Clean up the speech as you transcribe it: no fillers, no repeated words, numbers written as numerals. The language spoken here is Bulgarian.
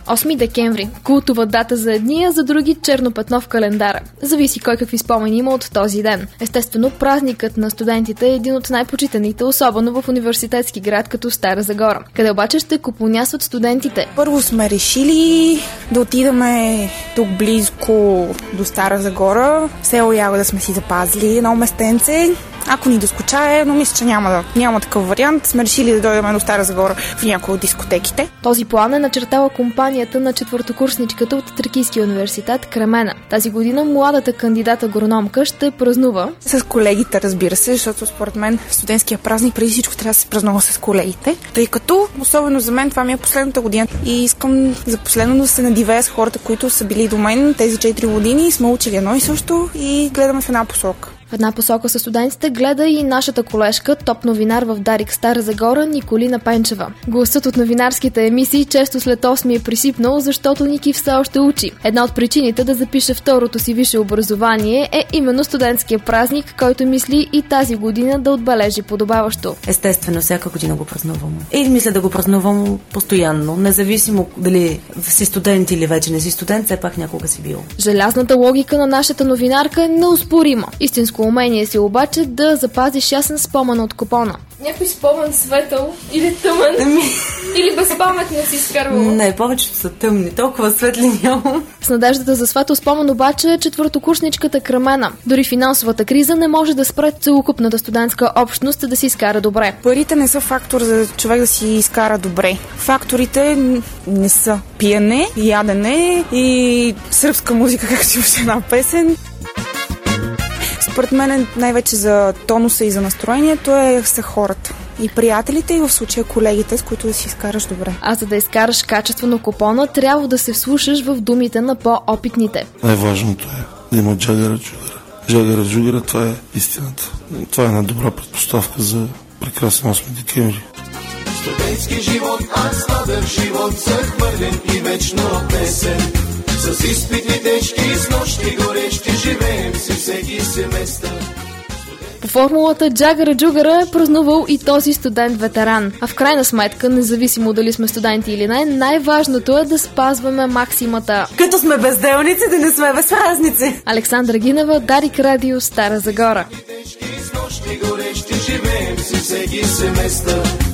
8 декември. Култова дата за едни, а за други черно петно в календара. Зависи кой какви спомени има от този ден. Естествено, празникът на студентите е един от най-почитаните, особено в университетски град като Стара Загора. Къде обаче ще купонясват студентите? Първо сме решили да отидаме тук близко до Стара Загора. В село Ягода сме си запазили едно местенце. Ако ни доскучае, но мисля, че няма такъв вариант. Сме решили да дойдем до Стара Загора в някои от дискотеките. Този план е начертала компанията на четвъртокурсничката от Тракийския университет Кремена. Тази година младата кандидат-агрономка ще празнува с колегите, разбира се, защото според мен студентския празник преди всичко трябва да се празнува с колегите, тъй като, особено за мен, това ми е последната година и искам за последно да се надивея с хората, които са били до мен тези 4 години, сме учили едно и също и гледаме в една посока. В една посока със студентите гледа и нашата колежка, топ новинар в Дарик Стара Загора, Николина Пенчева. Гласът от новинарските емисии често след 8 е присипнал, защото Ники все още учи. Една от причините да запише второто си висше образование е именно студентския празник, който мисли и тази година да отбележи подобаващо. Естествено, всяка година го празнувам. И мисля да го празнувам постоянно, независимо дали си студент или вече не си студент, все пак някога си бил. Желязната логика на нашата новинарка е неоспорима. Истинско умение си обаче да запазиш ясен спомен от купона. Някой спомен светъл или тъмен? Или безпаметно си изкарвала? Не, повечето са тъмни, толкова светли нямам. С надеждата за светъл спомен обаче е четвъртокурсничката Кремена. Дори финансовата криза не може да спре целокупната студентска общност да си изкара добре. Парите не са фактор за човек да си изкара добре. Факторите не са пиене, ядене и сръбска музика, както си имаше една песен. Според мен най-вече за тонуса и за настроението са хората. И приятелите, и в случая колегите, с които да си изкараш добре. А за да изкараш качествено купона, трябва да се вслушаш в думите на по-опитните. Най-важното е да има джагара-джугара. Джагара-джугара, това е истината. Това е една добра предпоставка за прекрасен 8 декември. Студентски живот, аз сладър живот, захвърлен и вечно песен. С изпити тежки, с нощи горещи, живеем си всеки семестър. По формулата джагара-джугара е празнувал и този студент-ветеран. А в крайна сметка, независимо дали сме студенти или не, най-важното е да спазваме максимата. Като сме безделници, да не сме безпразници. Александра Гинева, Дарик Радио, Стара Загора. С нощи горещи, живеем си всеки семестър.